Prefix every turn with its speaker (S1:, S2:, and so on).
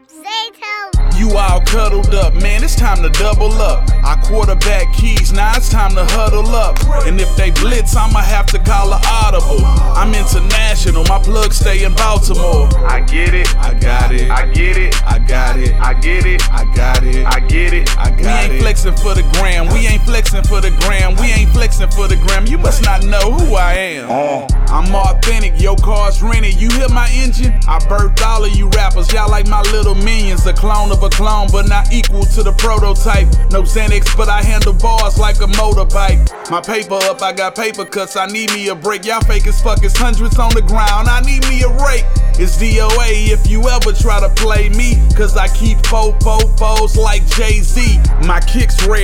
S1: You all cuddled up, man, it's time to double up. I quarterback keys, now it's time to huddle up. And if they blitz, I'ma have to call an audible. I'm international, my plug stay in Baltimore.
S2: I get it,
S1: I got it,
S2: I get it,
S1: I got it,
S2: I get it,
S1: I got it,
S2: I get it,
S1: I got it. We ain't flexing for the gram, we ain't flexing for the gram, we ain't flexing for the gram. You must not know who I am. I'm authentic, your car's rented. You hear my engine? I birthed all of you rappers, y'all like my little minions. A clone of a clone, but not equal to the prototype. No Xanax, but I handle bars like a motorbike. My paper up, I got paper cuts, I need me a break. Y'all fake as fuck, it's hundreds on the ground, I need me a rake. It's DOA if you ever try to play me, cause I keep foes like Jay-Z. My kicks red.